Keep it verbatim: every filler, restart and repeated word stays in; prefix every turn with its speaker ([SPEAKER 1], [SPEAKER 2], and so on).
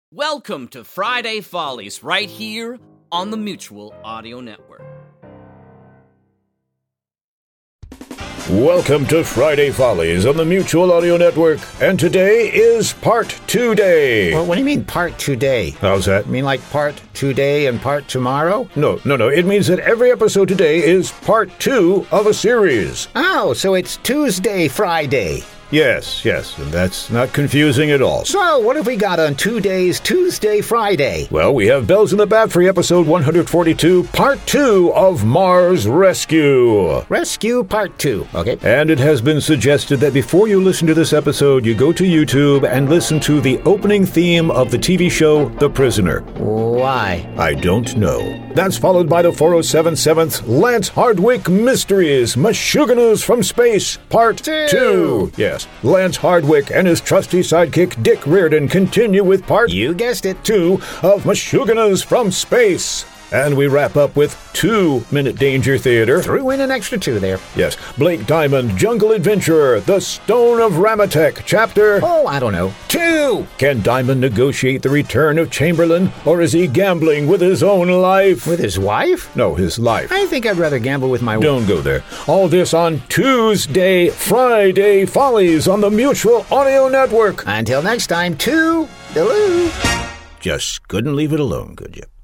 [SPEAKER 1] Welcome to Friday Follies, right here on the Mutual Audio Network.
[SPEAKER 2] Welcome to Friday Follies on the Mutual Audio Network, and today is Part two Day.
[SPEAKER 3] Well, what do you mean, Part two Day?
[SPEAKER 2] How's that?
[SPEAKER 3] You mean like Part today and Part tomorrow?
[SPEAKER 2] No, no, no. It means that every episode today is Part two of a series.
[SPEAKER 3] Oh, so it's Tuesday, Friday.
[SPEAKER 2] Yes, yes, and that's not confusing at all.
[SPEAKER 3] So, what have we got on two days, Tuesday, Friday?
[SPEAKER 2] Well, we have Bells in the Bat Free episode one forty-two, Part two of Mars Rescue.
[SPEAKER 3] Rescue Part two, okay.
[SPEAKER 2] And it has been suggested that before you listen to this episode, you go to YouTube and listen to the opening theme of the T V show The Prisoner.
[SPEAKER 3] Why?
[SPEAKER 2] I don't know. That's followed by the four oh seven seventh Lance Hardwick Mysteries, Meshuggahs from Space, Part two. two. Yes. Lance Hardwick and his trusty sidekick Dick Reardon continue with part
[SPEAKER 3] You guessed it.
[SPEAKER 2] two of Meshuggahs from Space. And we wrap up with Two Minute Danger Theater.
[SPEAKER 3] Threw in an extra two there.
[SPEAKER 2] Yes. Blake Diamond, Jungle Adventurer, The Stone of Ramatek, Chapter...
[SPEAKER 3] Oh, I don't know.
[SPEAKER 2] Two! Can Diamond negotiate the return of Chamberlain, or is he gambling with his own life?
[SPEAKER 3] With his wife?
[SPEAKER 2] No, his life.
[SPEAKER 3] I think I'd rather gamble with my wife.
[SPEAKER 2] Don't go there. All this on Tuesday, Friday Follies on the Mutual Audio Network.
[SPEAKER 3] Until next time, toodaloo.
[SPEAKER 2] Just couldn't leave it alone, could you?